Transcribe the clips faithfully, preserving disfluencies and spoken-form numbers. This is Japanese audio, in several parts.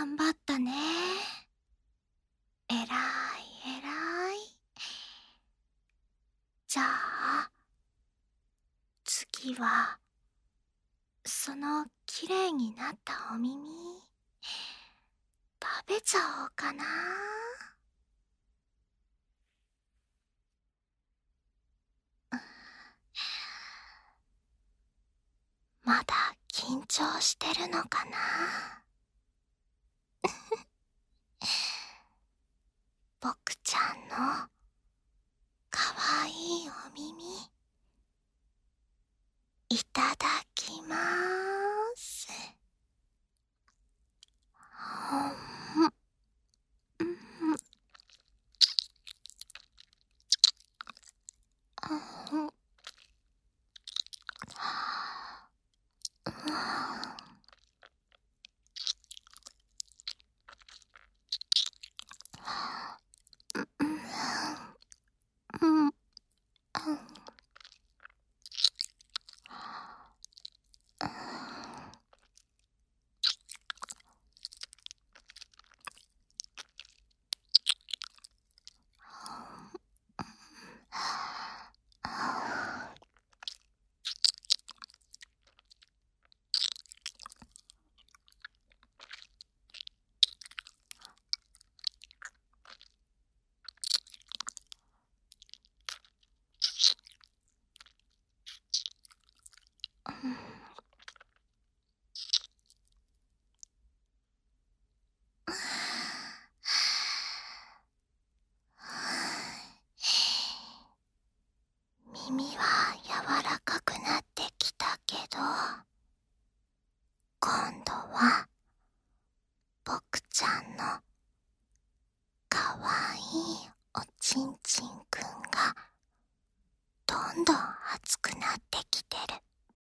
頑張ったね。えらいえらい。じゃあ、次は、そのきれいになったお耳、食べちゃおうかな。まだ緊張してるのかな。僕ちゃんのかわいいお耳、いただきまーす。うんうんうんうんうん耳は柔らかくなってきたけど、今度は僕ちゃんのかわいいおちんちんくんがどんどん熱くなってきてる。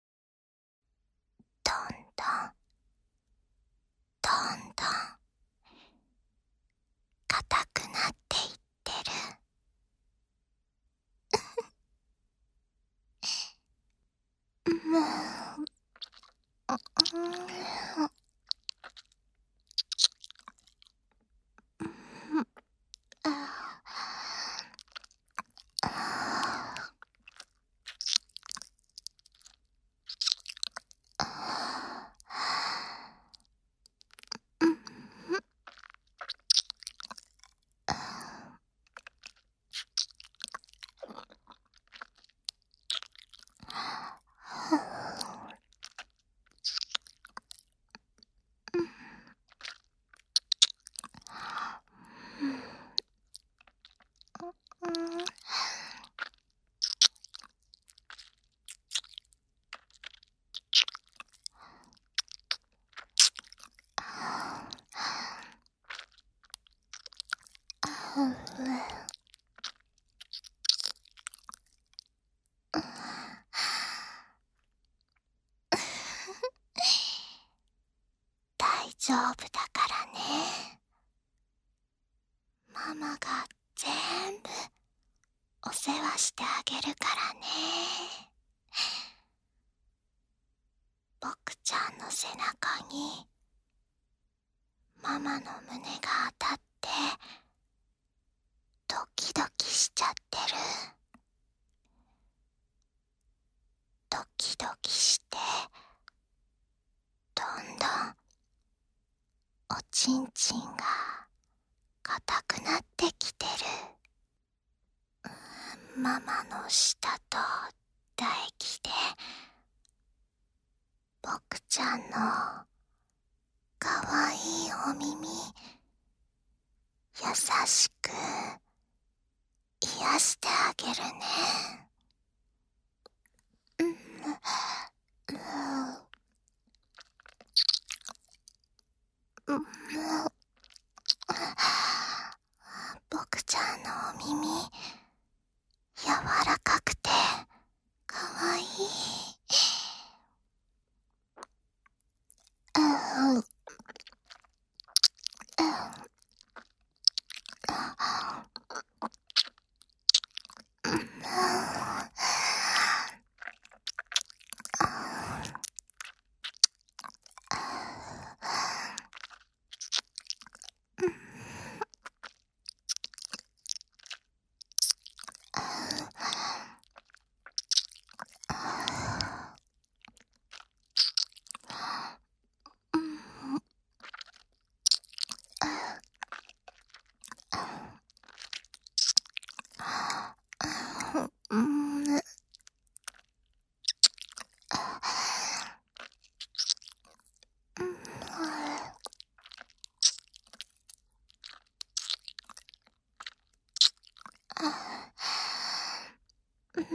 どんどんどんどん硬くなっていってる。もう、うん大丈夫だからね。ママが全部お世話してあげるからね。僕ちゃんの背中にママの胸が当たってドキドキしちゃってる。ドキドキしてどんどんおちんちんが硬くなってきてる。ママの舌と唾液で僕ちゃんのかわいいお耳優しく癒してあげるね。うんうんうん僕ちゃんのお耳柔らかくてかわいい。うんうん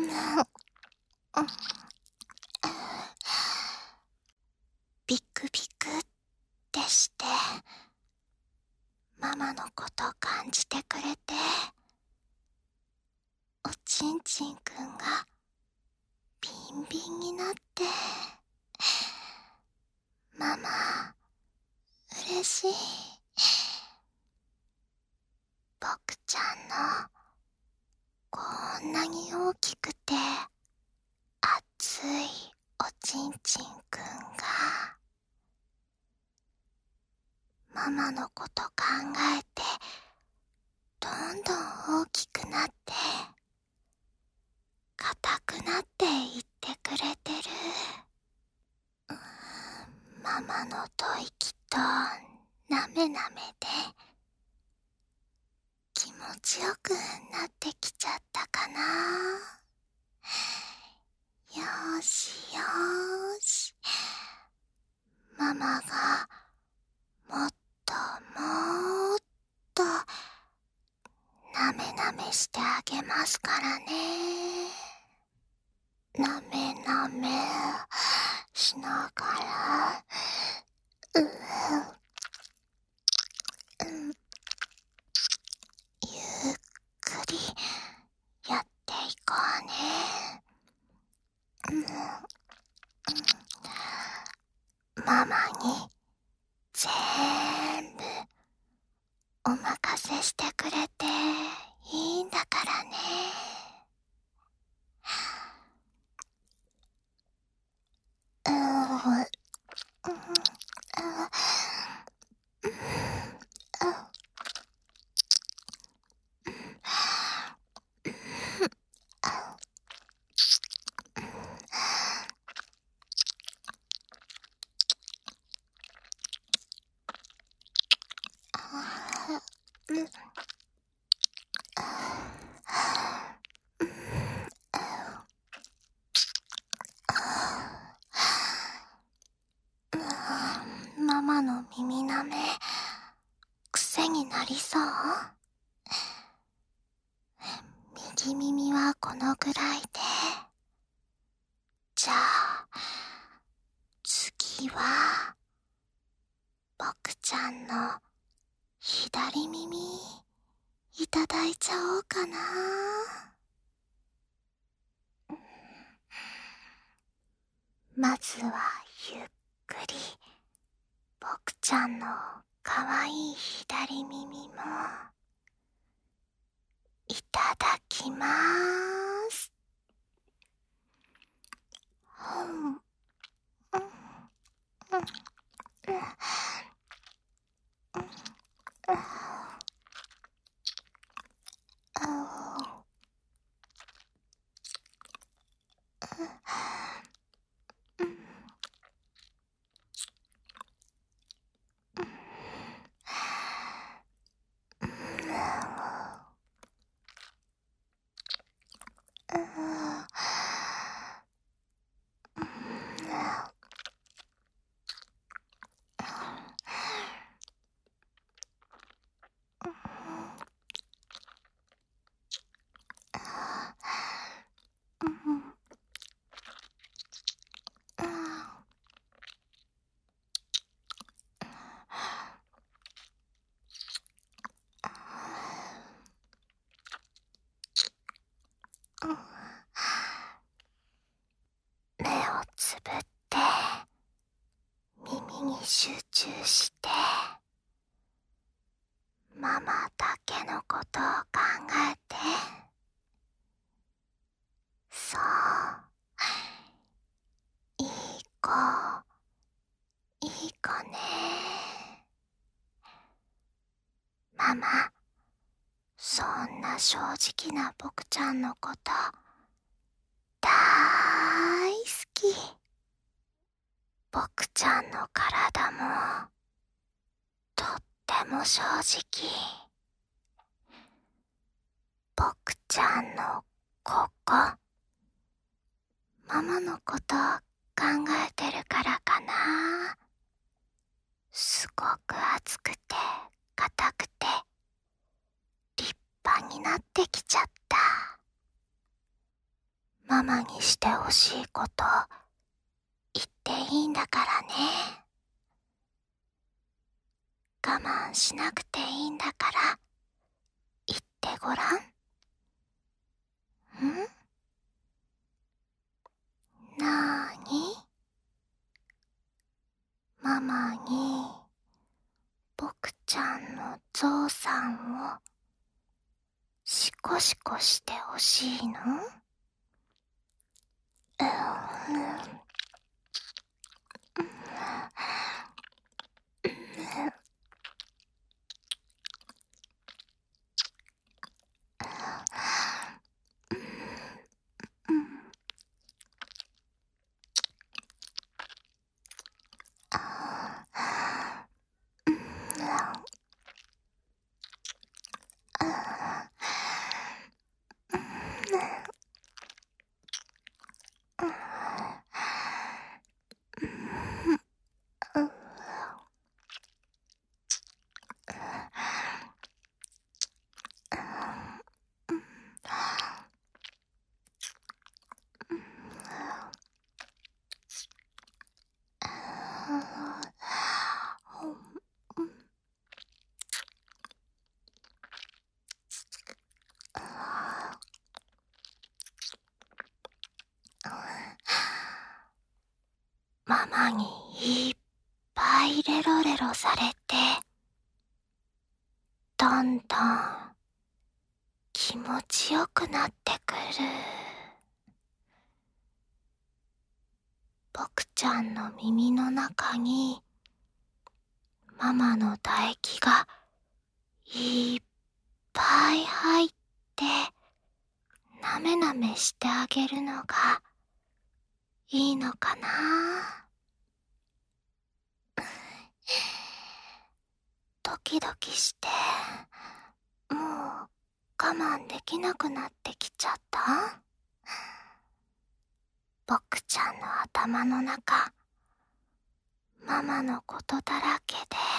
ビクビクってしてママのこと感じてくれて、おちんちんくんがビンビンになって、ママ嬉しい。僕ちゃんのこんなに大きくて熱いおちんちんくんがママのこと考えてどんどん大きくなって硬くなっていってくれてる。うーん、ママの吐息となめなめで気持ちよくなってきちゃったかな。よーしよーし、ママがもっともっとなめなめしてあげますからね。なめなめしながら、うう、うん、ゆっくりやっていこうね。うん、ママにぜーんぶお任せしてくれていいんだからね。うーん、うん、ママの耳なめ癖になりそう。右耳はこのぐらいで、じゃあ次は僕ちゃんの左耳いただいちゃおうかな。まずはゆっくり僕ちゃんのかわいい左耳もいただきまーす。うんうんうんうん目をつぶって耳に集中してママだけのことを考えて。そう、いい子いい子ね。ママそんな正直な僕ちゃんのことだーいすき。僕ちゃんの体もとっても正直。僕ちゃんのここ、ママのこと考えてるからかな。すごく熱くて硬くて立派になってきちゃった。 ママにしてほしいこと言っていいんだからね。我慢しなくていいんだから言ってごらん。ん？なーに？ママに僕ちゃんのゾウさんをシコシコしてほしいの？うん。ママにいっぱいレロレロされて、どんどん気持ちよくなってくる。僕ちゃんの耳の中にママの唾液がいっぱい入ってなめなめしてあげるのがいいのかな。ドキドキしてもう我慢できなくなってきちゃった。僕ちゃんの頭の中ママのことだらけ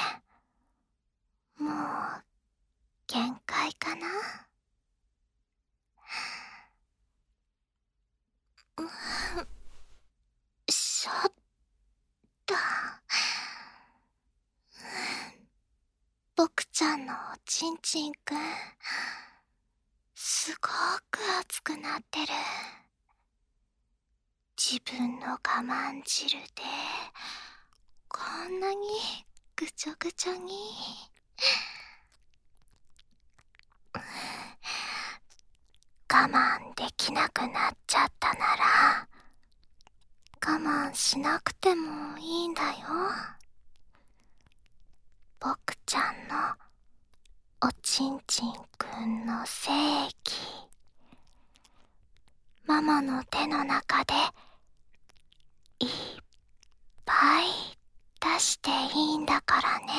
でもう限界かな。しょっと僕ちゃんのおちんちんくんすごく熱くなってる。自分の我慢汁でこんなにぐちょぐちょに我慢できなくなっちゃったなら我慢しなくてもいいんだよ。僕ちゃんのおちんちんくんの精液ママの手の中でいっぱい出していいんだからね。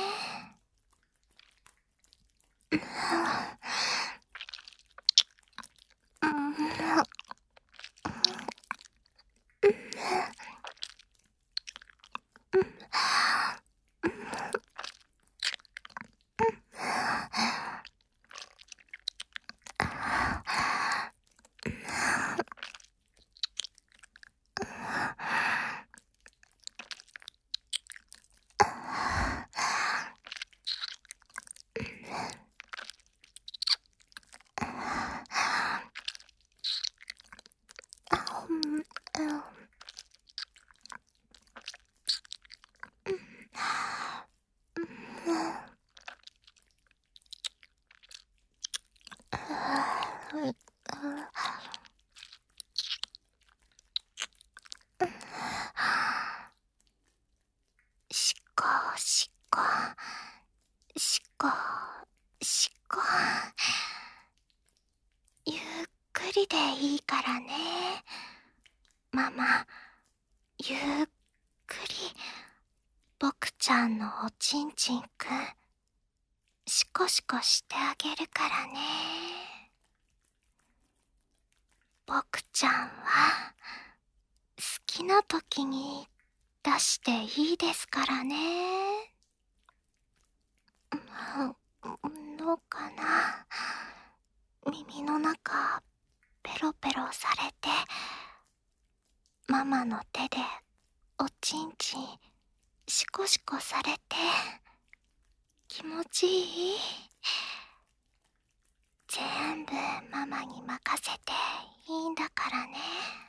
しこしこしこしこゆっくりでいいからね。ママゆっくり僕ちゃんのおちんちんくんシコシコしてあげるからね。僕ちゃんは好きな時に出していいですからね。どうかな、耳の中ペロペロされて、ママの手でおちんちんシコシコされて、気持ちいい。全部ママに任せていいんだからね。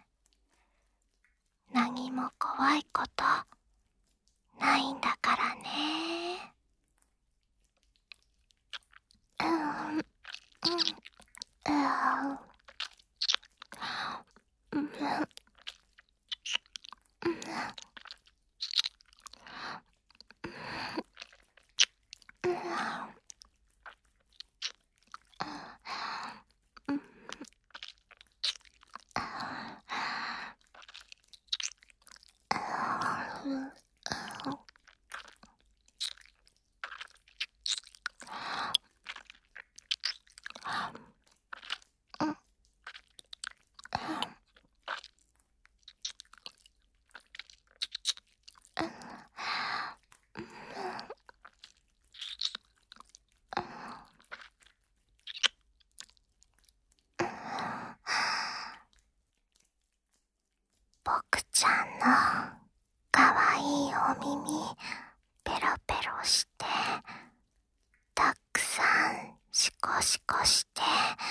何も怖いことないんだからね。うん、うん、うん、うん、うん、うん、うん、僕ちゃんのかわいいお耳ペロペロして、たくさんシコシコして、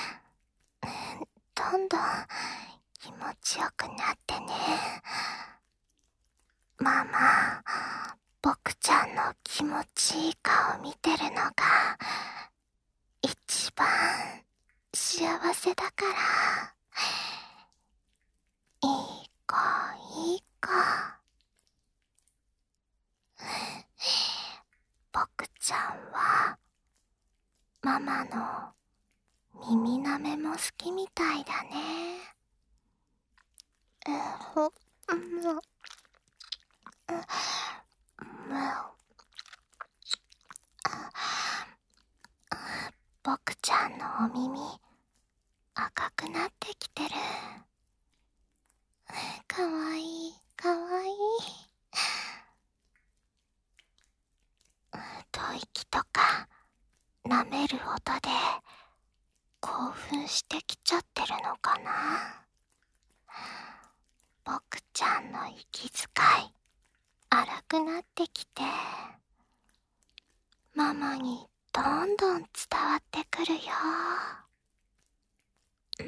どんどん気持ちよくなってね。ママ、僕ちゃんの気持ちいい顔見てるのが一番幸せだから。いい子いい子。僕ちゃんはママの耳なめも好きみたいだね。うほ、む、う、む、僕ちゃんのお耳赤くなってきてる。かわいいかわいい。吐息とか舐める音で興奮してきちゃってるのかな。僕ちゃんの息遣い荒くなってきて、ママにどんどん伝わってくるよ。うん、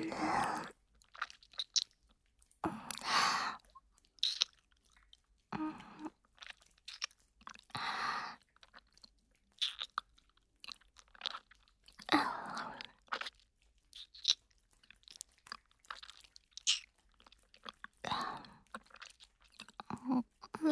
うん、うん、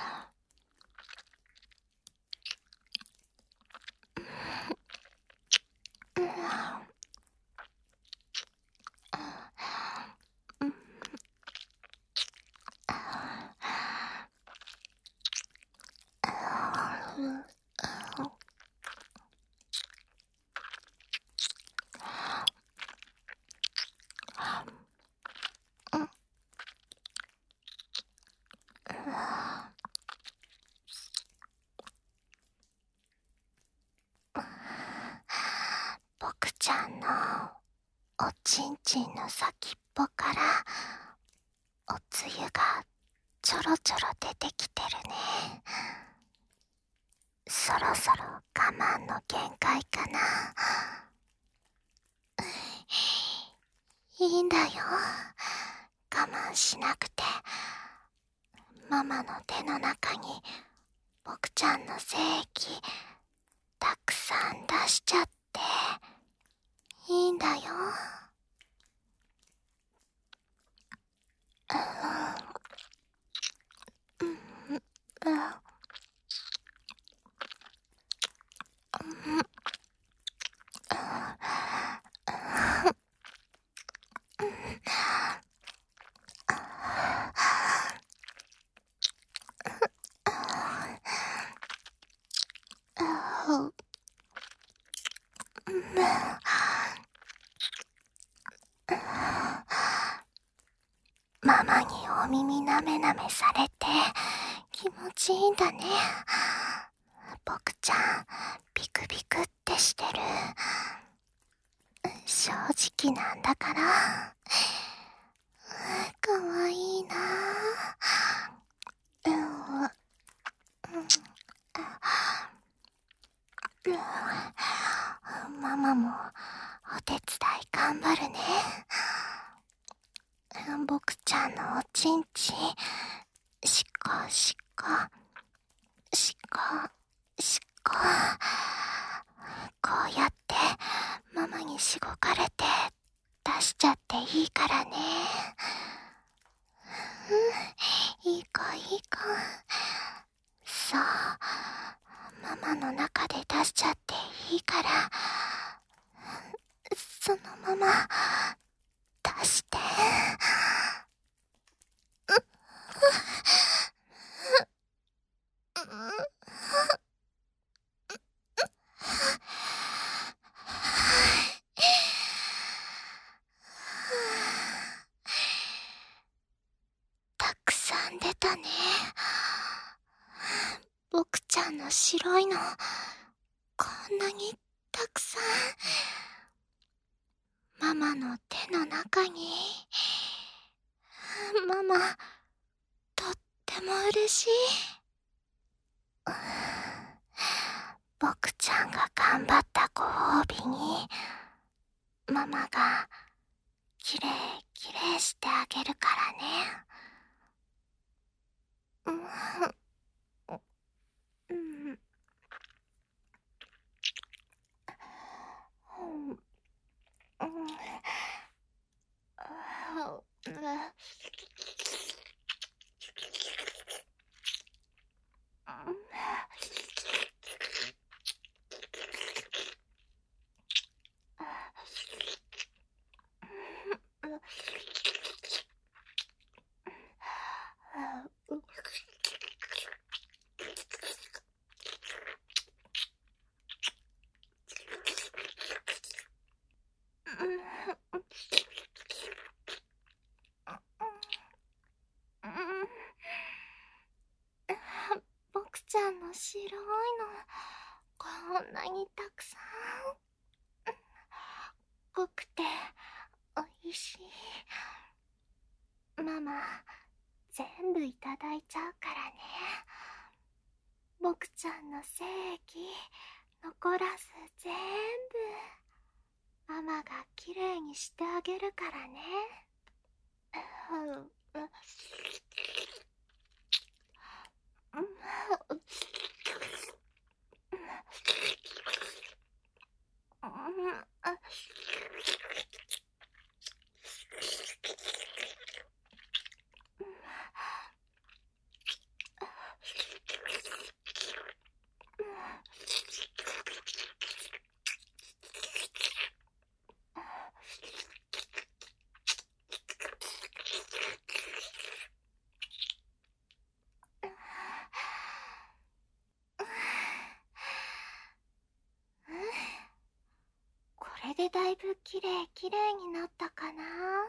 僕ちゃんのおちんちんの先っぽからおつゆがちょろちょろ出てきてるね。そろそろ我慢の限界かな。いいんだよ、我慢しなくて。ママの手の中に僕ちゃんの精液たくさん出しちゃっていいんだよ。うん、うん、うん、ママにお耳なめなめされて気持ちいいんだね。僕ちゃんビクビクってしてる。正時期なんだから。かわいいな。うん、うん、うん、ママもお手伝い頑張るね。僕ちゃんのおちんちん、しこしこ、しこしこ、こうやってママにしごかれて出しちゃっていいからね。うん、いい子いい子。そう、ママの中で出しちゃっていいから、そのまま出して。たくさん出たね。僕ちゃんの白いの、こんなにたくさん。ママの手の中に。ママ、とっても嬉しい。僕ちゃんが頑張ったご褒美に、ママがきれいきれいしてあげるからね。うん、うん、うん、うん、僕ちゃんの白いの、こんなにたくさん。濃くておいしい。ママ、全部いただいちゃうからね。僕ちゃんの精液残らず全部ママがきれいにしてあげるからね。うん、これでだいぶきれいきれいになったかな。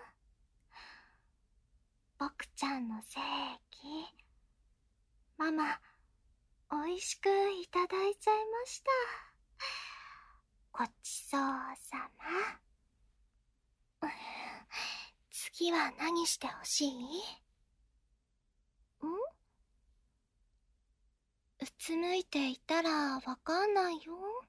僕ちゃんの精液、ママおいしくいただいちゃいました。ごちそうさま。次は何してほしい？ん？うつむいていたらわかんないよ。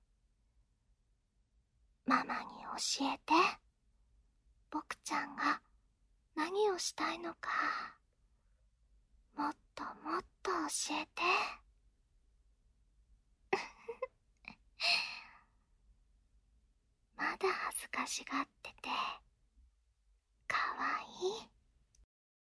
ママに教えて。僕ちゃんが何をしたいのか、もっともっと教えて。まだ恥ずかしがっ